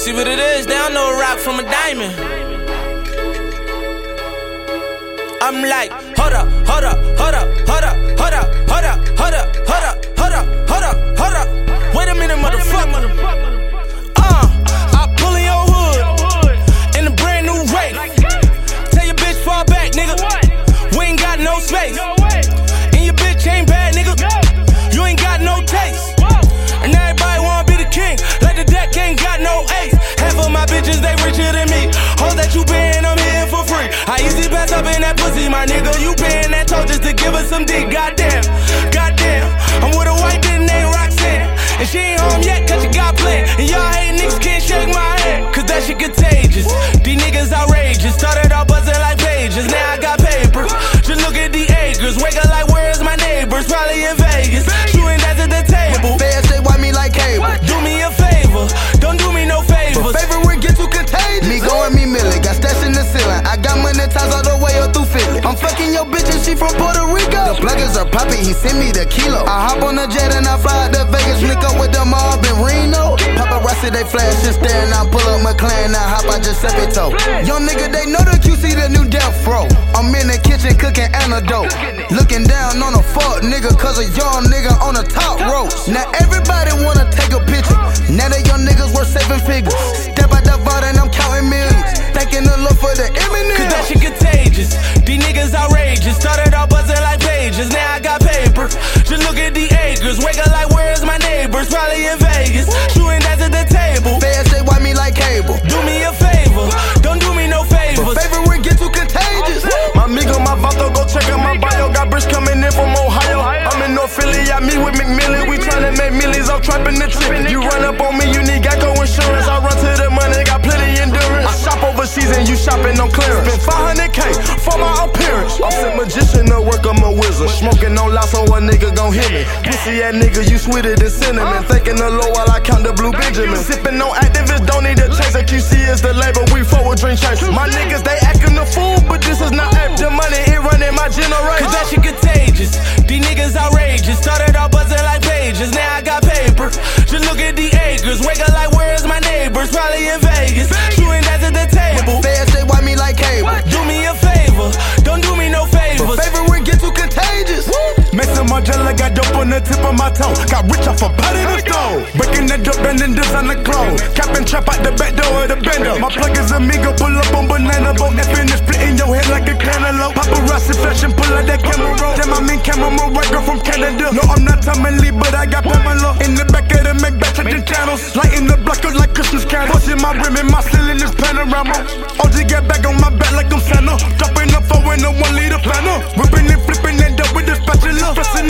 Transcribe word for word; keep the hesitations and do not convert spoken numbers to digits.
See what it is, they don't know a rock from a diamond. I'm like, hold up, hold up, hold up, hold up, hold up, hold up, hold up, hold up, hold up, hold up, hold up. Wait a minute, motherfucker. Uh, I pull in your hood in a brand new race. Tell your bitch fall back, nigga. We ain't got no space. And your bitch ain't bad, nigga. You ain't got no taste. And everybody wanna be the king, like the deck ain't got no ace. Half of my bitches, they richer than me. Hoes that you paying, I'm here for free. I easy pass up in that pussy, my nigga. You paying that toll just to give us some dick. Goddamn, goddamn. I'm with a white bitch named Roxanne, and she ain't home yet cause she got planned. And y'all hate niggas can't shake my hand, cause that shit contagious. These niggas outrageous. Started out buzzing like pages, now I got papers. Just look at the acres. Wake up like where's my neighbors? Probably in Vegas. Shooting that's at the table. Fast, they wipe me like cable. Do me a favor, don't do me no favors. But favorite get too contagious. Me going me milli, got stats in the ceiling. I got money ties all the way up through Philly. I'm fucking your bitch and she from Puerto Rico. The pluggers are popping, he send me the kilo. I hop on the jet and I fly out to Vegas. Link up with the mob in Reno. Paparazzi they flash and stare and I pull up McLaren. I hop out Giuseppe toe. Young nigga they know the Q C the new death row. I'm in the kitchen cooking antidote. Looking down on a fuck nigga cause a young nigga on the top rope. Now everybody wanna take a picture. Now that young niggas worth seven figures. Step out the vault and I'm counting millions. Thanking the Lord for the imminent. Cause that shit contagious. These niggas outrageous. Started out buzzing like pages, now I got paper. Just look at the acres. Wake up like where's my neighbors? Probably in Vegas. Shooting that's at the table. Fast, they wipe me like cable. Do me a favor, don't do me no favors. But favorite get too contagious. My amigo, my vato, go check out my bio. Got bricks coming in from Ohio. I'm in North Philly, I meet with McMillan. We tryna make millions, I'm trapping the trip. You run up on me, you need Geico insurance. I run to the money, got plenty endurance. I shop overseas and you shopping on clearance. Spend five hundred K for my appearance. I'm a magician, no work, I'm a wizard. Smoking on loud so a nigga gon' hear me. Pussy ass nigga, you sweeter than cinnamon. Thanking the Lord while I count the blue Benjamin. Sipping on activists, don't need a chaser. Q C is the label, we forward drink chasers. My niggas, they acting the fool, but this is not app. The money, it running my generation. Cause that shit contagious. These niggas outrageous. Started out buzzing like pages, now I got paper. Just look at the acres. Wake up like where's my neighbors? Probably in Vegas. Shooting that's at the table. Fast, they wipe me like cable. Do me a favor, don't do me no favors. But favorite get too contagious. Mason Margiela got dope on the tip of my tongue. Got rich off a pot in the stone. Breaking that dope, bending this on the clone. Capping trap out the back door of the bender. My plug is amigo, pull up on banana boat. Effing and splitting your head like a cantaloupe. Paparazzi flashing, pull out that camera roll. Damn, I'm in camera, my white girl from Canada. No, I'm not Tommy Lee, but I got Pamela. In the back of the Macbeth, changing channels. Lighting the block up like Christmas candles. Pushing my rim and my ceiling is panorama. O G get back on my back like I'm Santa. Dropping up four in a one liter planner. Whipping and flipping that dope with the spatula. Pressing